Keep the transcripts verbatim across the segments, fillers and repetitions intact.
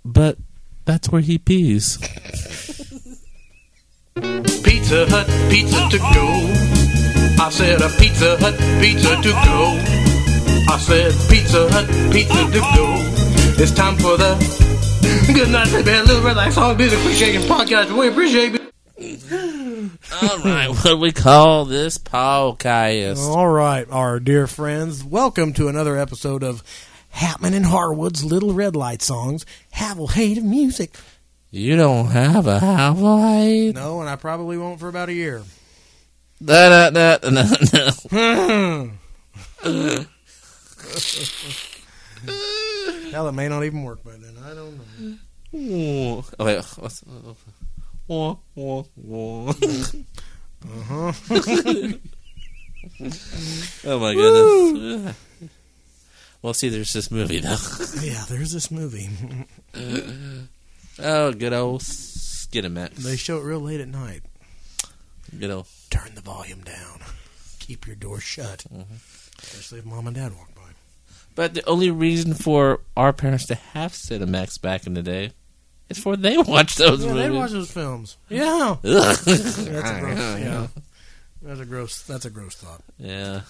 but that's where he pees. Pizza Hut, pizza to go. I said a Pizza Hut, pizza to go. I said Pizza Hut, pizza to go. It's time for the Good Night, Baby, Little Relax Song Music Appreciation Podcast. We appreciate it. All right, what do we call this podcast? All right, our dear friends, welcome to another episode of Hatman and Harwood's Little Red Light Songs, Havel Hate of Music. You don't have a Havelite? No, and I probably won't for about a year. Da, da, da, da, da. Hell, it may not even work by then. I don't know. Ooh. Oh, wait, what's, uh, wah, wah, wah. Uh-huh. Oh, my goodness. Well, see, there's this movie, though. Yeah, there's this movie. Oh, good old Skinamax. They show it real late at night. Good old. Turn the volume down. Keep your door shut. Mm-hmm. Especially if mom and dad walk by. But the only reason for our parents to have Cinemax back in the day is for they watched those yeah, movies. they watch those films. Yeah. Ugh. That's a gross. Yeah. That's a gross. That's a gross thought. Yeah.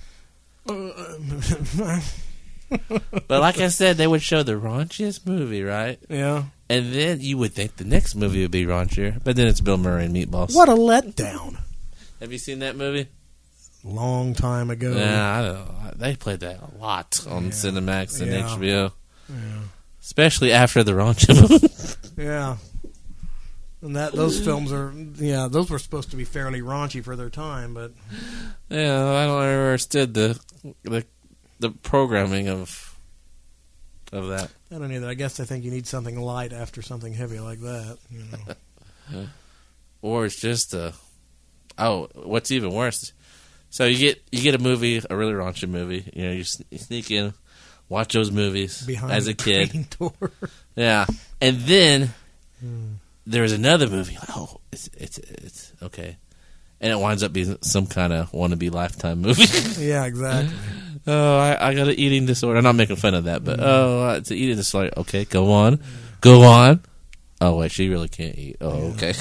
But like I said, they would show the raunchiest movie, right? Yeah. And then you would think the next movie would be raunchier, but then it's Bill Murray and Meatballs. What a letdown. Have you seen that movie? Long time ago. Yeah, I don't know. They played that a lot on Yeah. Cinemax and Yeah. H B O. Yeah. Especially after the raunchy movie. Yeah. And that those films are, yeah, those were supposed to be fairly raunchy for their time, but Yeah, I don't ever understood the the the programming of of that. I don't either. I guess I think you need something light after something heavy like that. You know. Or it's just a oh, what's even worse? So you get you get a movie, a really raunchy movie. You know, you, sn- you sneak in, watch those movies Behind as a the kid. green door. Yeah, and then Hmm. there's another movie. Oh, it's it's it's okay, and it winds up being some kind of wannabe Lifetime movie. Yeah, exactly. Oh, I, I got an eating disorder. I'm not making fun of that, but oh, it's an eating disorder. Okay, go on, go on. Oh wait, she really can't eat. Oh, okay.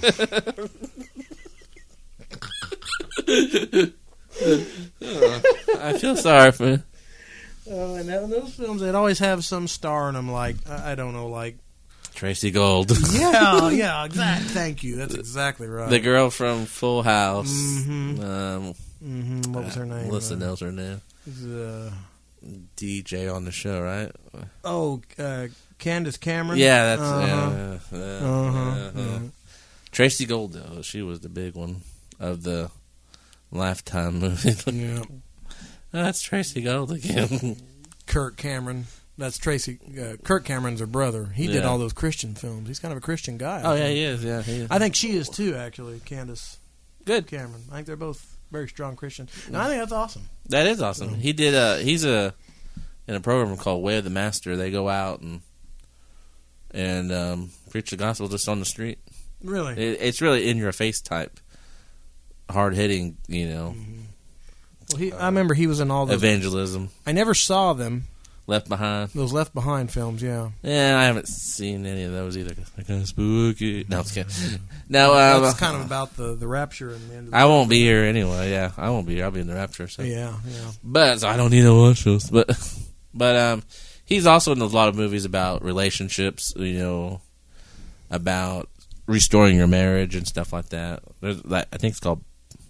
Oh, I feel sorry for. Oh, and that, those films, they'd always have some star in them, like, I, I don't know, like... Tracy Gold. Yeah, yeah, exactly. Thank you. That's exactly right. The girl from Full House. Mm-hmm. Um, Mm-hmm. What was her name? Melissa Uh, knows her name. Uh, D J on the show, right? oh, uh, Candace Cameron? Yeah, that's Uh-huh. yeah, yeah, Uh-huh. uh-huh. Yeah. Tracy Gold, though, she was the big one of the Lifetime movie. Yeah. Oh, that's Tracy Gold again. Kirk Cameron. That's Tracy. Uh, Kirk Cameron's her brother. He did Yeah. all those Christian films. He's kind of a Christian guy. I Oh, yeah, think. he is. Yeah, he is. I think she is too, actually, Candace Good. Cameron. I think they're both very strong Christians. And I think that's awesome. That is awesome. He did. Uh, he's a in a program called Way of the Master. They go out and and um, preach the gospel just on the street. Really? It, it's really in your face type, hard hitting. You know, Well, he, I remember he was in all those. evangelism. I never saw them. Left Behind. Those Left Behind films, yeah. Yeah, I haven't seen any of those either. They're kind of spooky. No, I'm just kidding. No, um, That's kind of about the, the rapture and the end of the I won't be here anyway. Yeah, I won't be here. I'll be in the rapture. So. Yeah, yeah. But so I don't need to watch those. But but um, he's also in a lot of movies about relationships. You know, about restoring your marriage and stuff like that. There's like I think it's called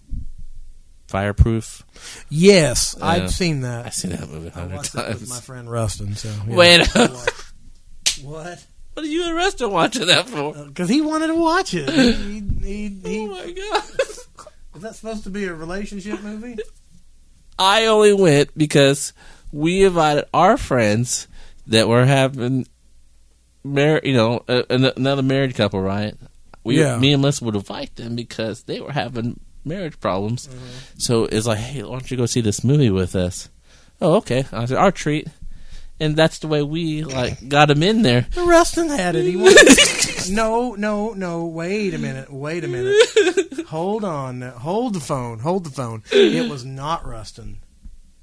Fireproof. Yes, Yeah. I've seen that. I've seen that movie a I hundred watched it with times. my friend Rustin. So yeah. Wait, What? what are you and Rustin watching that for? Because he wanted to watch it. He, he, he, he, Oh my god! is that supposed to be a relationship movie? I only went because we invited our friends that were having, mar- you know, a, an- another married couple, right? We, Yeah. Me and Melissa would invite them because they were having marriage problems. Mm-hmm. So it's like, hey, why don't you go see this movie with us? Oh, okay. I said, our treat. And that's the way we like got him in there. Rustin had it. He wanted. No, no, no. Wait a minute. Wait a minute. Hold on. Hold the phone. Hold the phone. It was not Rustin.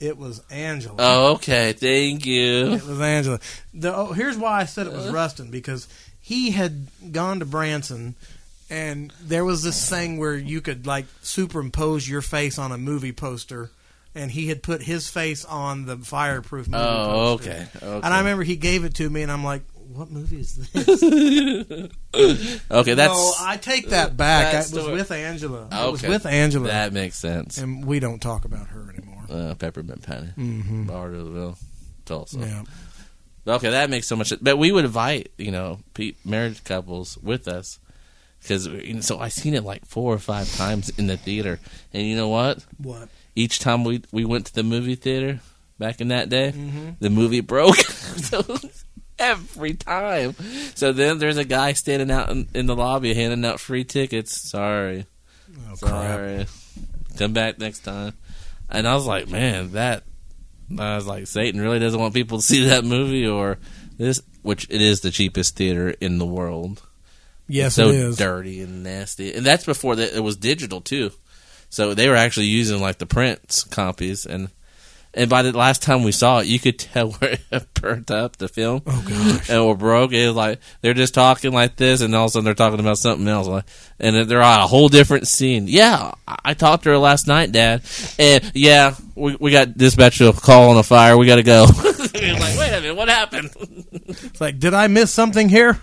It was Angela. Oh, okay. Thank you. It was Angela. The, oh, here's why I said it was Rustin, because he had gone to Branson, and there was this thing where you could like superimpose your face on a movie poster, and he had put his face on the Fireproof movie Oh, poster. okay. okay. And I remember he gave it to me, and I'm like, what movie is this? Okay, that's... No, I take that back. That's It was the- with Angela. Okay. It was with Angela. That makes sense. And we don't talk about her anymore. Uh, Peppermint Patty. Mm-hmm. Barterville. Tulsa. Yeah. Okay, that makes so much sense. But we would invite, you know, pe- married couples with us. Because, you know, so I seen it like four or five times in the theater. And you know what? What? Each time we we went to the movie theater back in that day, Mm-hmm. the movie broke. So every time. So then there's a guy standing out in, in the lobby handing out free tickets. Sorry. Oh, crap. Sorry. Come back next time. And I was like, man, that... I was like, Satan really doesn't want people to see that movie, or this, which it is the cheapest theater in the world. Yes, so it is. dirty and nasty, and that's before that it was digital too. So they were actually using like the print copies, and and by the last time we saw it, you could tell where it burnt up the film. Oh gosh. And or broke. It was like they're just talking like this, and all of a sudden they're talking about something else, like, and they're on a whole different scene. Yeah, I I talked to her last night, Dad, and yeah, we we got dispatched a call on a fire. We got to go. You're like, wait a minute, what happened? It's like, did I miss something here?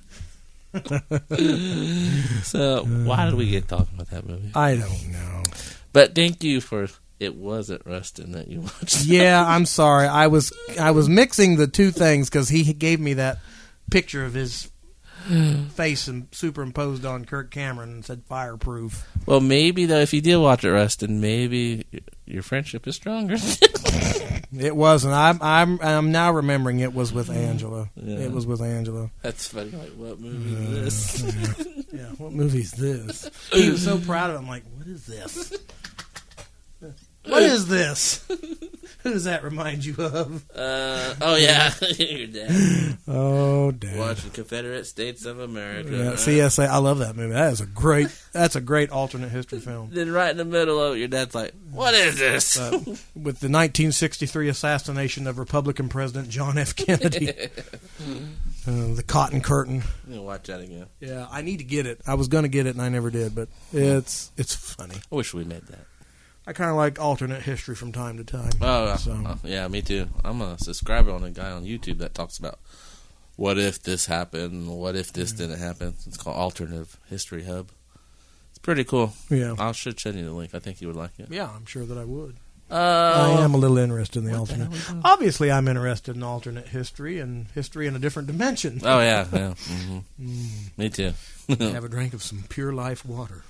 So why did we get talking about that movie? I don't know. But thank you for it wasn't Rustin that you watched. Yeah, I'm sorry. I was I was mixing the two things because he gave me that picture of his face and superimposed on Kirk Cameron and said Fireproof. Well, maybe though, if you did watch it, Rustin, maybe your friendship is stronger. It wasn't. I'm I'm I'm now remembering it was with Angela. Yeah. It was with Angela. That's funny. Like, what movie is this? Yeah. What movie's this? He was so proud of it. I'm like, what is this? What is this? Who does that remind you of? Uh, oh yeah, your dad Oh, damn. watching Confederate States of America. Yeah, right? C S A. I love that movie. That is a great. That's a great alternate history film. Then right in the middle of it, your dad's like, "What is this?" Uh, with the nineteen sixty-three assassination of Republican President John F. Kennedy, uh, the Cotton Curtain. I'm gonna watch that again. Yeah, I need to get it. I was going to get it and I never did, but it's it's funny. I wish we made that. I kind of like alternate history from time to time. Oh, uh, So- uh, yeah, me too. I'm a subscriber on a guy on YouTube that talks about what if this happened, what if this didn't happen. It's called Alternative History Hub. It's pretty cool. Yeah, I should send you the link. I think you would like it. yeah, I'm sure that I would. Uh, I am a little interested in the what the alternate. hell is that? Obviously, I'm interested in alternate history and history in a different dimension. Oh yeah, yeah. hmm Me too. Have a drink of some pure life water.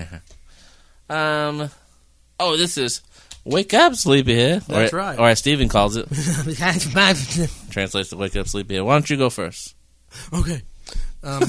um. Oh, this is Wake Up, Sleepyhead. That's or, right. Or as Steven calls it, Okay. translates to Wake Up, Sleepyhead. Why don't you go first? Um,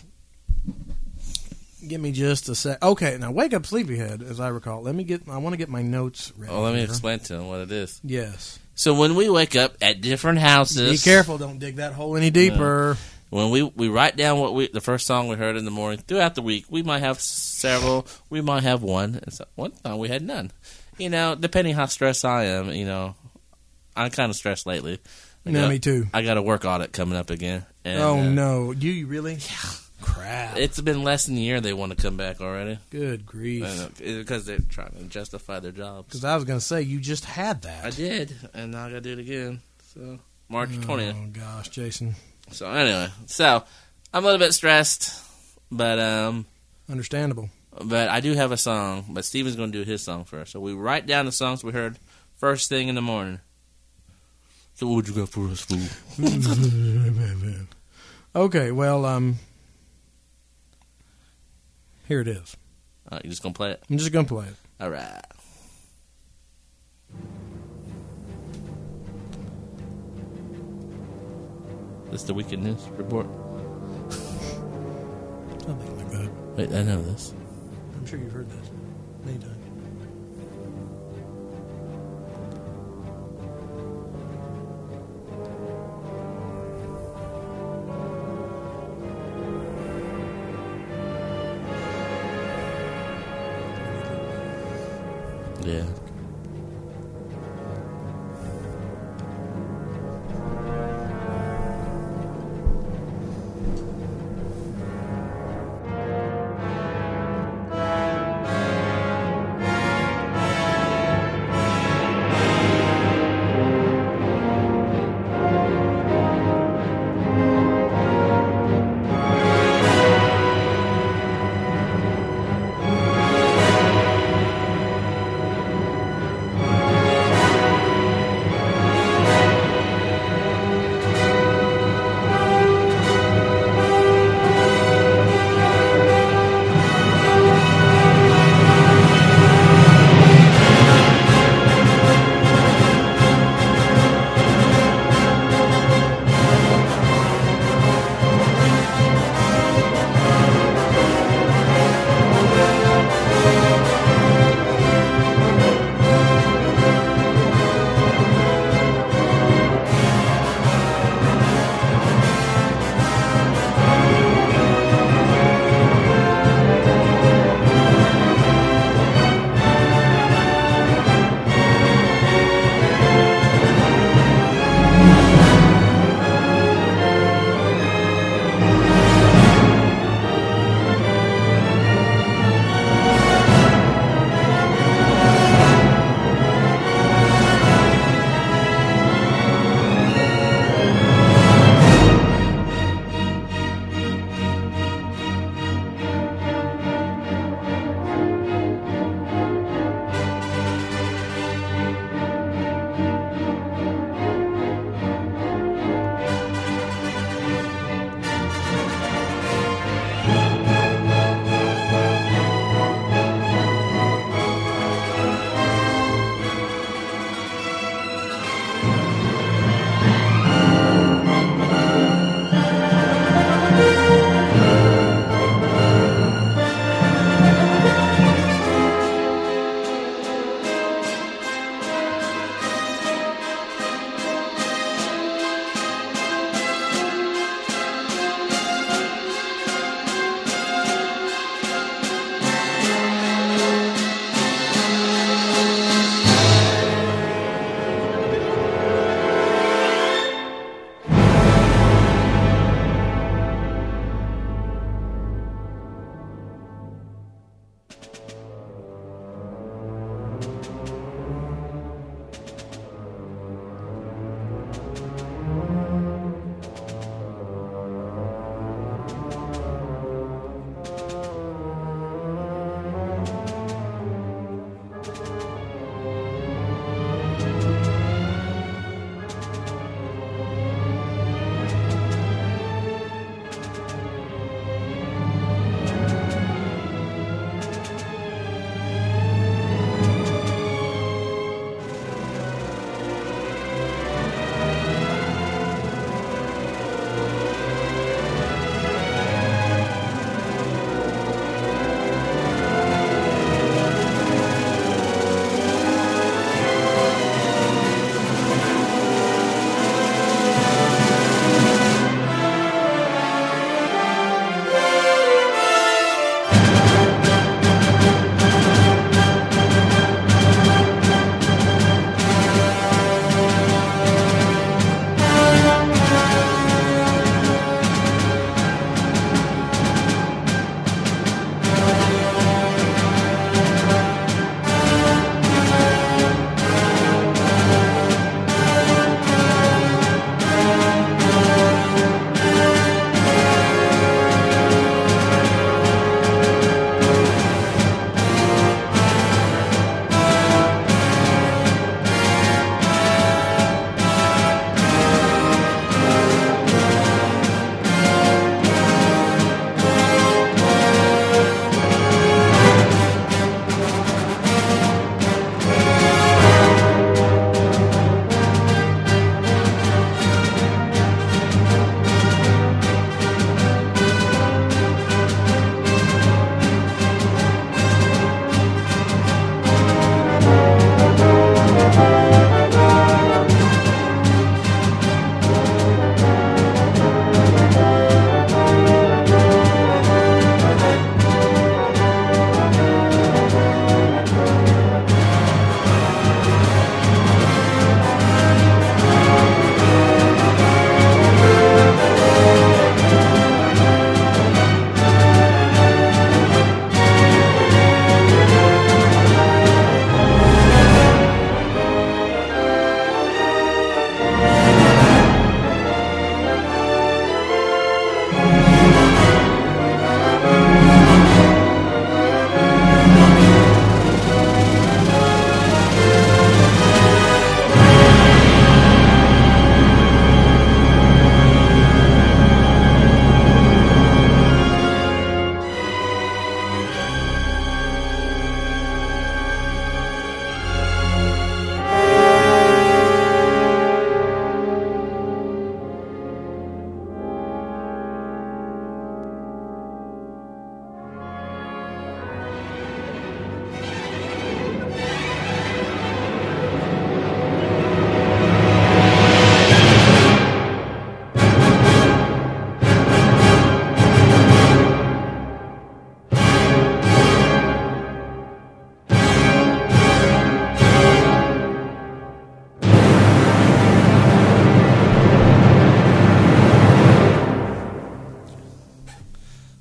give me just a sec. Okay, now wake up, sleepyhead. As I recall, let me get. I want to get my notes ready. Oh, let me here. explain to him what it is. Yes. So when we wake up at different houses, Be careful. Don't dig that hole any deeper. When we, we write down what we the first song we heard in the morning throughout the week, we might have several, we might have one. And so one time we had none. You know, depending how stressed I am, you know, I'm kind of stressed lately. I No, got- me too. I got a work audit coming up again. And, Oh uh, no! Do you really? Yeah. Crap. It's been less than a year they want to come back already. Good grief. Uh, because they're trying to justify their jobs. Because I was going to say you just had that. I did, and now I got to do it again. So March twentieth. Oh gosh, Jason. So anyway, so I'm a little bit stressed, but um, Understandable. but I do have a song. But Steven's going to do his song first. So we write down the songs we heard first thing in the morning. So what would you got for us, fool? Okay. Well, um, here it is. Uh, you just gonna play it? I'm just going to play it. All right. This is the weekend news report. Something like that. Wait, I know this. I'm sure you've heard this many times. Yeah.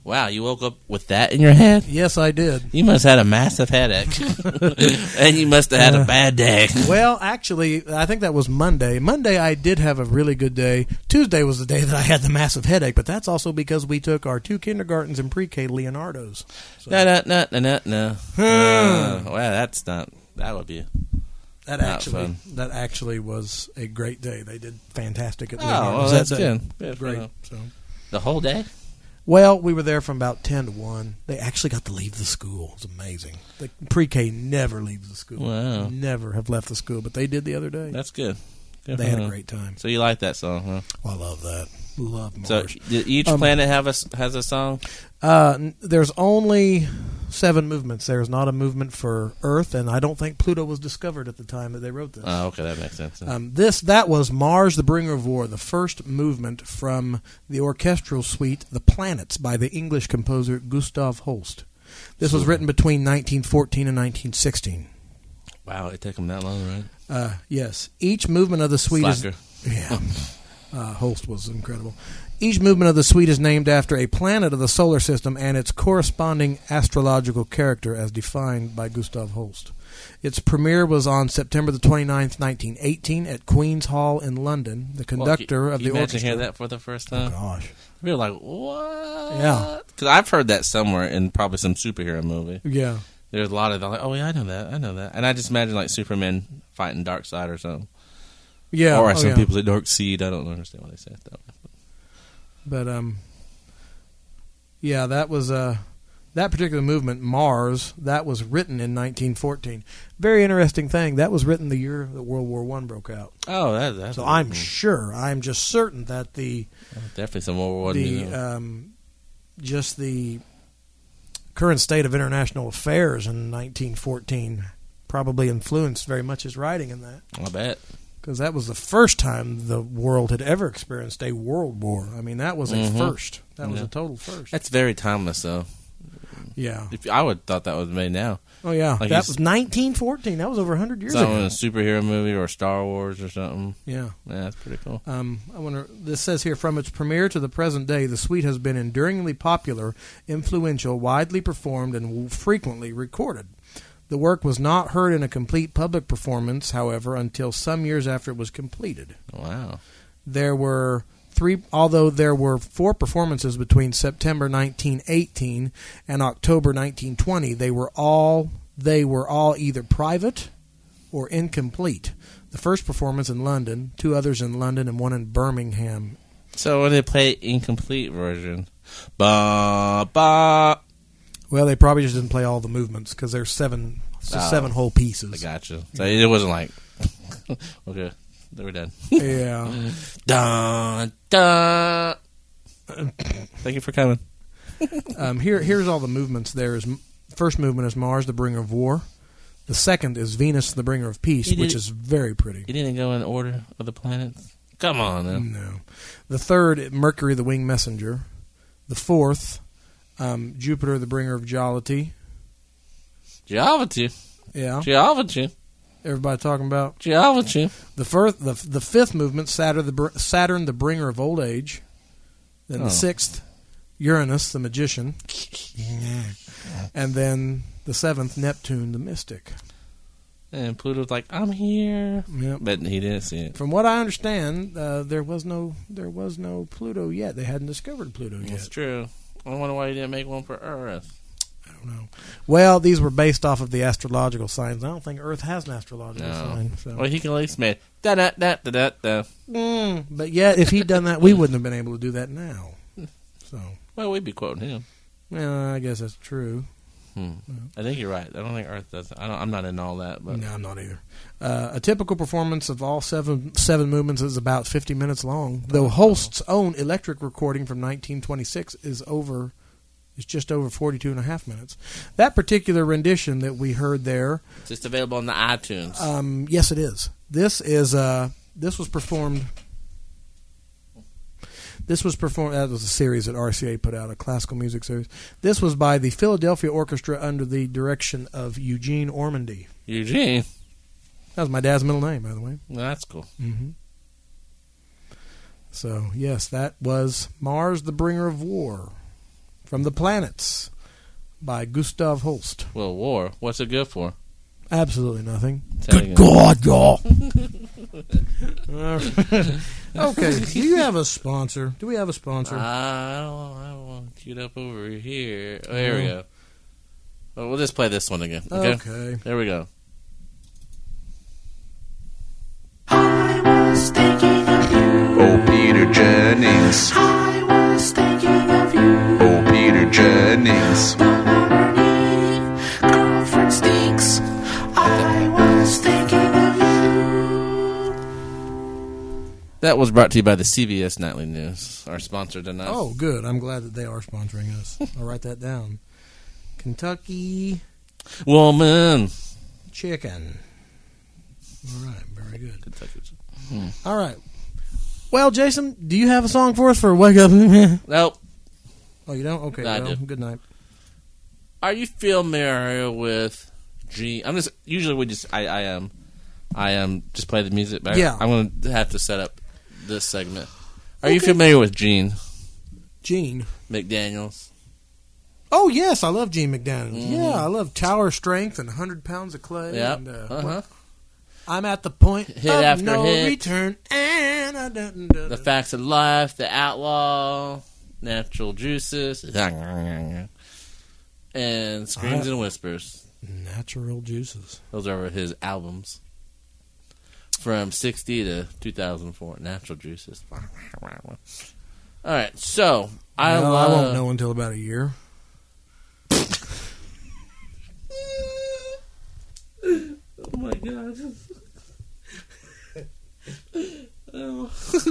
Wow, you woke up with that in your head? Yes, I did. You must have had a massive headache. And you must have had a bad day. Well, actually, I think that was Monday. Monday, I did have a really good day. Tuesday was the day that I had the massive headache, but that's also because we took our two kindergartens and pre-K to Leonardo's. So. No, no, no, no, no, no. uh, well, that's not, that would be that not actually fun. That actually was a great day. They did fantastic at Oh, Leonardo's. well, that's that day. good. Good for Great. them. So. The whole day? Well, we were there from about ten to one. They actually got to leave the school. It's amazing. The pre-K never leaves the school. Wow. Never have left the school, but they did the other day. That's good. Good They for had them. a great time. So you like that song, huh? Oh, I love that. Love Mars. So did each Um, planet have a, has a song? Uh, n- there's only seven movements. There's not a movement for Earth, and I don't think Pluto was discovered at the time that they wrote this. Oh, okay, that makes sense. Um, this that was Mars, the Bringer of War, the first movement from the orchestral suite "The Planets" by the English composer Gustav Holst. This was written between nineteen fourteen and nineteen sixteen. Wow, it took them that long, right? Uh, yes, each movement of the suite Slacker. is yeah. Uh, Holst was incredible. Each movement of the suite is named after a planet of the solar system and its corresponding astrological character as defined by Gustav Holst. Its premiere was on September the twenty-ninth, nineteen eighteen at Queen's Hall in London. The conductor well, of you the imagine orchestra... hear that for the first Oh, time? gosh. We were like, what? Yeah. Because I've heard that somewhere in probably some superhero movie. Yeah. There's a lot of them like, oh, yeah, I know that. I know that. And I just imagine like Superman fighting Darkseid or something. Yeah. Or oh, some yeah. people say Dark Seed. I don't understand why they say it that way. But, um... yeah, that was... Uh, that particular movement, Mars, that was written in nineteen fourteen. Very interesting thing. That was written the year that World War One broke out. Oh, that, that's... So I'm sure, I'm just certain that the definitely some World War One. the You know. um, just the current state of international affairs in nineteen fourteen probably influenced very much his writing in that, I bet. because that was the first time the world had ever experienced a world war. I mean, that was a Mhm. first. That was Yeah. a total first. That's very timeless, though. Yeah. If I would thought that was made now. Oh yeah. Like that you was nineteen fourteen. That was over one hundred years Something in ago. a superhero movie or Star Wars or something. Yeah. Yeah, that's pretty cool. Um, I wonder. This says here, from its premiere to the present day, the suite has been enduringly popular, influential, widely performed, and frequently recorded. The work was not heard in a complete public performance, however, until some years after it was completed. Wow. There were three, although there were four performances between September nineteen eighteen and October nineteen twenty. They were all they were all either private or incomplete. The first performance in London, two others in London, and one in Birmingham. So when they play incomplete version, ba ba. Well, they probably just didn't play all the movements because there's seven, Oh. seven whole pieces. I gotcha. So it wasn't like okay, they were done. Yeah. Dun dun. Thank you for coming. Um, here, here's all the movements. There is first movement is Mars, the bringer of war. The second is Venus, the bringer of peace, You did- which is very pretty. You didn't go in order of the planets. Come on, now. No. The third, Mercury, the winged messenger. The fourth, um, Jupiter, the bringer of jollity. Geology, Yeah. geology, Everybody talking about geology. the first, the the fifth movement, Saturn, the br- Saturn, the bringer of old age. Then Oh. the sixth, Uranus, the magician. And then the seventh, Neptune, the mystic. And Pluto's like, I'm here, Yep. but he didn't see it. From what I understand, uh, there was no there was no Pluto yet. They hadn't discovered Pluto yet. That's true. I wonder why he didn't make one for Earth. I don't know. Well, these were based off of the astrological signs. I don't think Earth has an astrological No. sign. So. Well, he can at least make da da da da da da. Mm, but yet, if he'd done that, we wouldn't have been able to do that now. So, Well, we'd be quoting him. well, I guess that's true. Hmm. I think you're right. I don't think Earth does it. I don't, I'm not in all that, but No, I'm not either. Uh, a typical performance of all seven seven movements is about fifty minutes long. Though Holst's own electric recording from nineteen twenty-six is over, is just over forty-two and a half minutes. That particular rendition that we heard there, it's just available on the iTunes. um, yes, it is. This is uh, this was performed. This was performed. That was a series that R C A put out, a classical music series. This was by the Philadelphia Orchestra under the direction of Eugene Ormandy. Eugene. That was my dad's middle name, by the way. Well, that's cool. Mm-hmm. So, yes, that was Mars, the Bringer of War from the Planets by Gustav Holst. Well, war. What's it good for? Absolutely nothing. Good God, y'all. Okay, do you have a sponsor? Do we have a sponsor? I don't, I don't want to queued up over here. Oh, here we go. Well, we'll just play this one again. Okay. Okay. There we go. I was thinking of you. Oh, Peter Jennings. I was thinking of you. Oh, Peter Jennings. Don't bother me. Girlfriend stinks. I was thinking of you. That was brought to you by the C B S Nightly News, our sponsor tonight. Oh, good. I'm glad that they are sponsoring us. I'll write that down. Kentucky Woman. Chicken. All right, very good. Kentucky. All right. Well, Jason, do you have a song for us for Wake Up? Nope. Oh, you don't? Okay, I well, do. good night. Are you familiar with Gene? I'm just usually we just I I am I am just play the music. But Yeah. I'm going to have to set up this segment. Are you familiar with Gene Gene. McDaniels? Oh, yes, I love Gene McDaniels. Mm-hmm. Yeah, I love Tower Strength and one hundred pounds of clay. Yep. And, uh, Uh-huh. I'm at the point Hit of after no hit. return. And I don't, don't, The Facts of Life, The Outlaw, Natural Juices, and Screams I- and Whispers. Natural Juices. Those are his albums from sixty to two thousand four. Natural Juices. All right, so I Well, love. I won't know until about a year. Oh my god. Oh.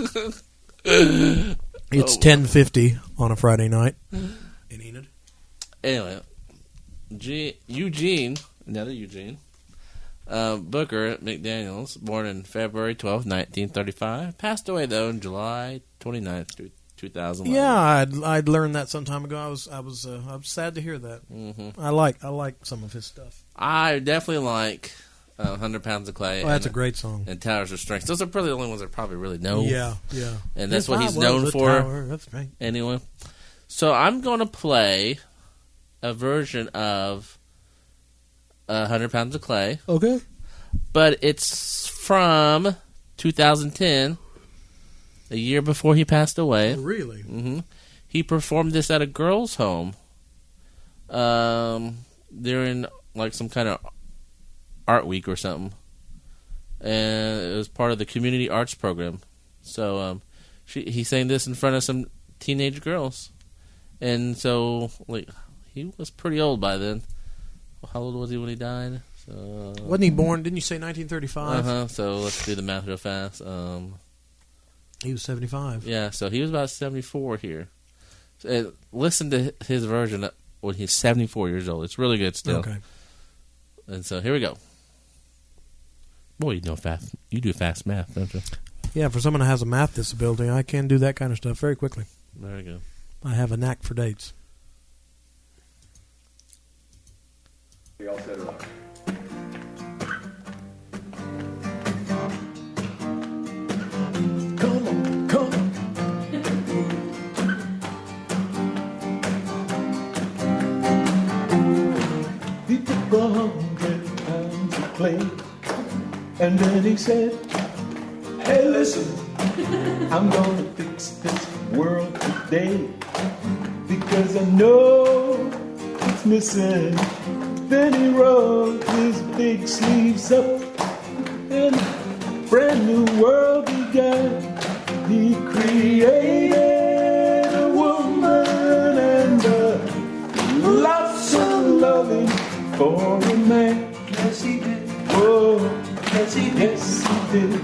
It's Oh. ten fifty on a Friday night in Enid. Anyway, G- Eugene, another Eugene, uh, Booker McDaniels, born in February twelfth, nineteen thirty-five, passed away though on July twenty-ninth, two thousand eleven. Yeah, I'd I'd learned that some time ago. I was I was uh, I was sad to hear that. hmm I like I like some of his stuff. I definitely like uh, one hundred Pounds of Clay. Oh, that's a and, great song. and Towers of Strength. Those are probably the only ones I probably really know. Yeah, yeah. And that's If what I he's was known a for. tower, that's right. Anyway, so I'm going to play a version of uh, one hundred Pounds of Clay, Okay. but it's from two thousand ten, a year before he passed away. Really? hmm He performed this at a girls' home um, during like some kind of art week or something, and it was part of the community arts program. So um, she, he sang this in front of some teenage girls, and so like he was pretty old by then. How old was he when he died? So, Wasn't he born? Didn't you say nineteen thirty-five? Uh huh. So let's do the math real fast. Um, He was seventy-five. yeah. So he was about seventy-four here. So, uh, listen to his version when he's seventy-four years old. It's really good still. Okay. And so here we go. Boy, you know fast. You do fast math, don't you? Yeah, for someone who has a math disability, I can do that kind of stuff very quickly. There we go. I have a knack for dates. Come on, come on. He took a hundred pounds of clay, and then he said, hey, listen, I'm gonna fix this world today, because I know it's missing. Then he rolled his big sleeves up, and a brand new world began. He created a woman and uh, lots of loving for a man. Yes, he did. Oh, yes, he did. Yes, he did.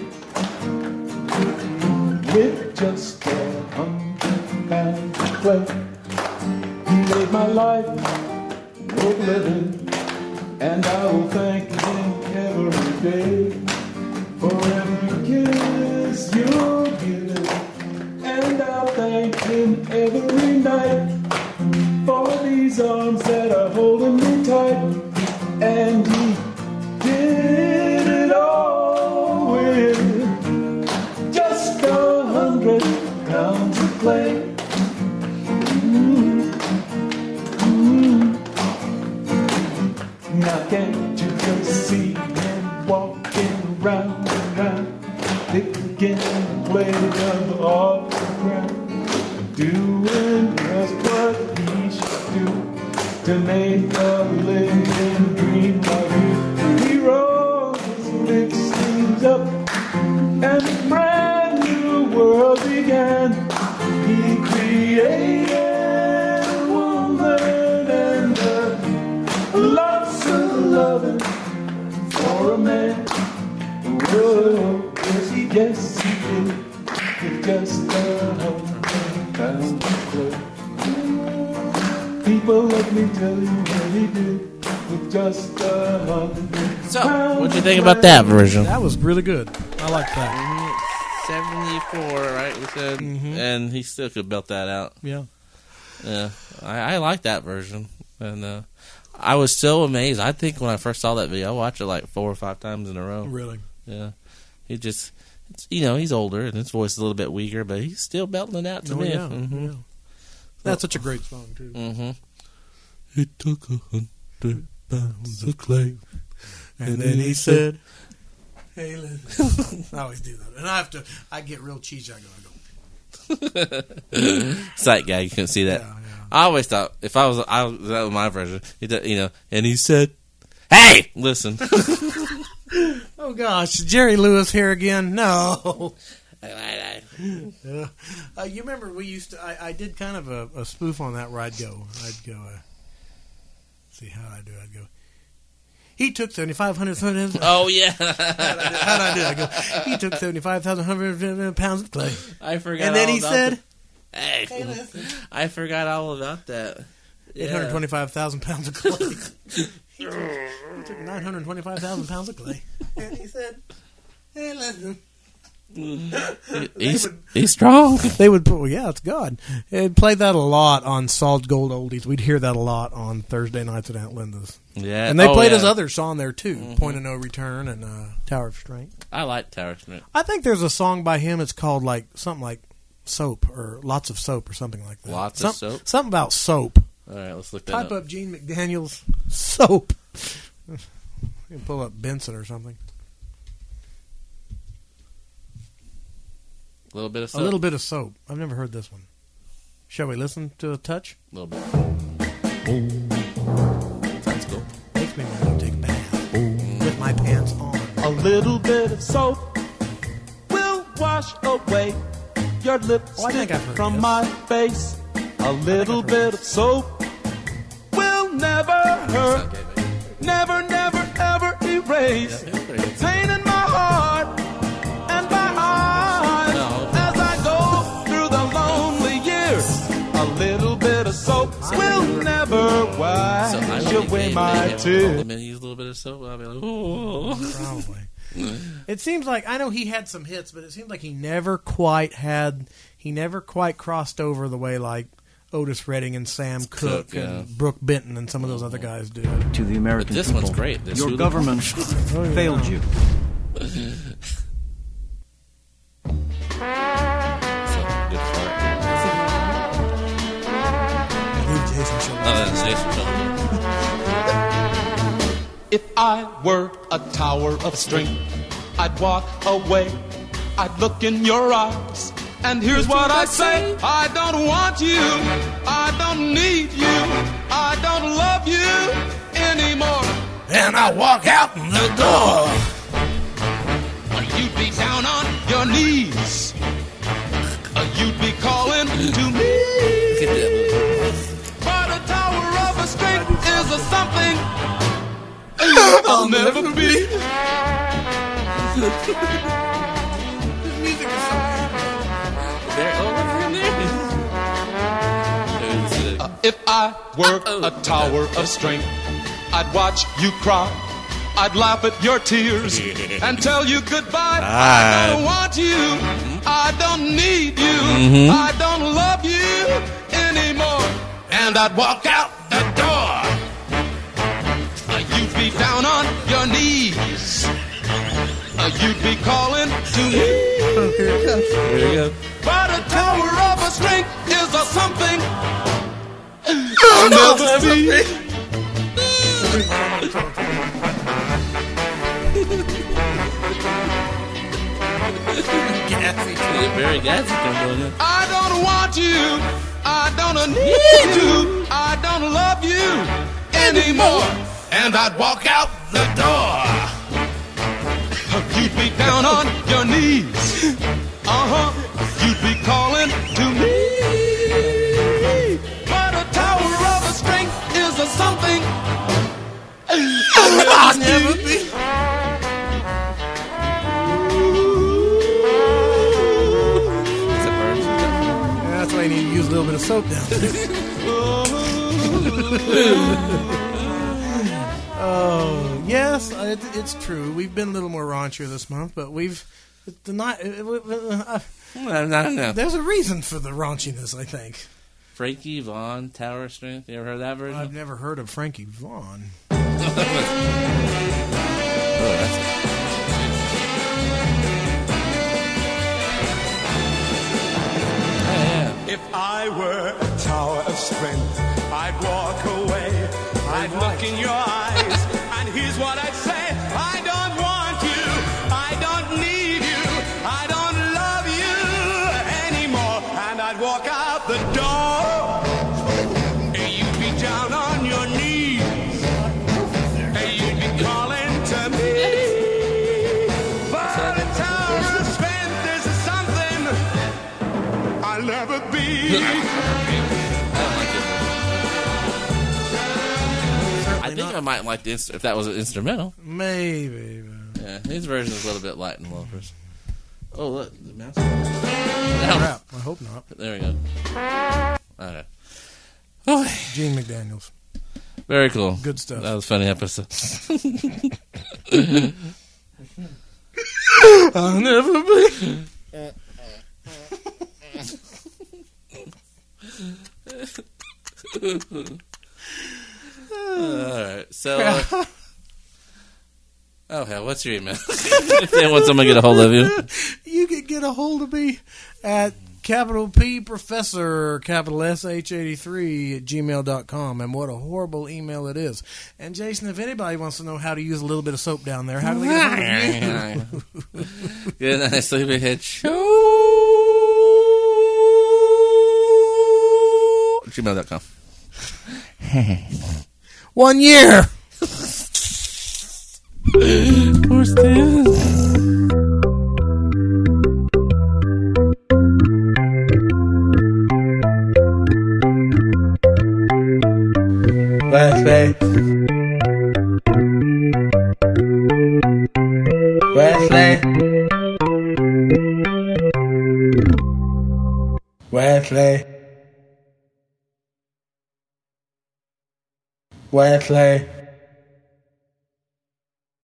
With just a hundred pounds of clay, he made my life worth living, and I will thank him every day for every kiss you're giving, and I'll thank him every night for these arms that are holding me tight. And he did it all with just a hundred pounds of clay. Mm. Now can't you just see him walking around and round, picking away off the ground, doing just what he should do to make a living dream like you. He rose, mixed things up, and a brand new world began. He created a woman and a lots of loving for a man. Oh, yes, he, yes, he did. With just a hundred pounds of clay. People, let me tell you what he did with just a hundred pounds. So, what'd you think about that version? That was really good. I like that. seventy-four, right? We said, Mhm. and he still could belt that out. Yeah. Yeah, I, I like that version, and uh, I was so amazed. I think when I first saw that video, I watched it like four or five times in a row. Really? Yeah, he just, it's, you know, he's older and his voice is a little bit weaker, but he's still belting it out to Oh, me. yeah. Mm-hmm. Yeah. That's such a great song, too. Mm-hmm. He took a hundred pounds of clay, And then he said, hey, listen. I always do that. And I have to, I get real cheesy. I go, I go. Sight guy, you couldn't see that. Yeah, yeah. I always thought if I was, I was that was my version. He did, you know, and he said, "Hey, listen." Oh, gosh. Jerry Lewis here again? No. Yeah. Uh, you remember we used to, I, I did kind of a, a spoof on that where I'd go, I'd go, uh, see how I do, I'd go, he took seventy-five hundred Oh yeah. How'd I do? I go, he took seventy-five thousand hundred pounds of clay. I forgot. And then all he about said, the, "Hey, hey, listen. I forgot all about that." eight hundred twenty-five thousand pounds of clay. he, took, he took nine hundred twenty-five thousand pounds of clay. And he said, hey, listen. He's, he's strong. They would put, well, yeah, it's God. They'd play that a lot on Solid Gold Oldies. We'd hear that a lot on Thursday nights at Aunt Linda's. Yeah, And they oh, played yeah. his other song there, too. Mm-hmm. Point of No Return and uh, Tower of Strength. I like Tower of Strength. I think there's a song by him. It's called like something like Soap or Lots of Soap or something like that. Lots Some, of soap. Something about soap. All right, let's look that Type up. up Gene McDaniel's soap. You can pull up Benson or something. A little bit of soap. A little bit of soap. I've never heard this one. Shall we listen to a touch? A little bit. Sounds cool. Makes me want to take a bath with my pants on. A little bit of soap will wash away your lipstick Oh, I think I've heard from this. my face. A little heard bit of soap will never hurt, Okay, baby. never, never, ever erase Yeah, pretty good. pain in my heart and my eyes No. as I go through the lonely years. A little bit of soap will never So wash I really away came my to him, tears. let me use a little bit of soap. I'll be like, "Ooh." Probably. It seems like, I know he had some hits, but it seems like he never quite had, he never quite crossed over the way like Otis Redding and Sam Cooke Cooke, yeah. and Brooke Benton and some of those other guys do. To the American But this people, one's great. This your Hulu- government failed you. So, good fart. I think Jason Schultz. Oh, that's Jason Schultz. If I were a tower of strength, I'd walk away. I'd look in your eyes. And here's what I say. I don't want you. I don't need you. I don't love you anymore. And I walk out the door. You'd be down on your knees. You'd be calling to me. Look at that. But a tower of a strength is a something I'll never be. There, oh, what's in there? There's, uh, If I were a tower of strength, I'd watch you cry. I'd laugh at your tears and tell you goodbye. I don't want you. I don't need you. I don't love you anymore. And I'd walk out the door. You'd be down on your knees. You'd be calling to me. There you go. But a tower of a strength is a something I'll never be. gassy. Get very gassy coming on in. I don't want you. I don't need you. I don't love you anymore. And I'd walk out the door. You'd be down on your knees. Uh-huh. You'd be calling to me. But a tower of a strength is a something I'll never be. That's why you need to use a little bit of soap down there. Oh, yes, it, it's true. We've been a little more raunchier this month, but we've... The night, uh, No, no, no. there's a reason for the raunchiness, I think. Frankie Vaughn, Tower of Strength. You ever heard that version? I've never heard of Frankie Vaughn. Oh, that's If I were a tower of strength, I'd walk away. I'd look in your eyes, and here's what I'd say. I don't want you. I don't need you. I don't love you anymore. And I'd walk out the door. And you'd be down on your knees. And you'd be calling to me. But a tower of strength is something I'll never be. I think I might like this if that was an instrumental. Maybe. But... Yeah, his version is a little bit light and loafers. Oh, look. The mouse. Crap. I hope not. There we go. Okay. Oh, Gene McDaniels. very cool. Good stuff. That was a funny episode. I'll never be. Alright, so. Uh, oh, hell, what's your email? If they want someone to get a hold of you. You can get a hold of me at capital P Professor, capital S H eighty-three at gmail dot com. And what a horrible email it is. And Jason, if anybody wants to know how to use a little bit of soap down there, how do they get a hold of you? Good night, Sleepyhead Show. gmail dot com. One year. Poor Stan. Wesley. Wesley. Wesley. Wesley.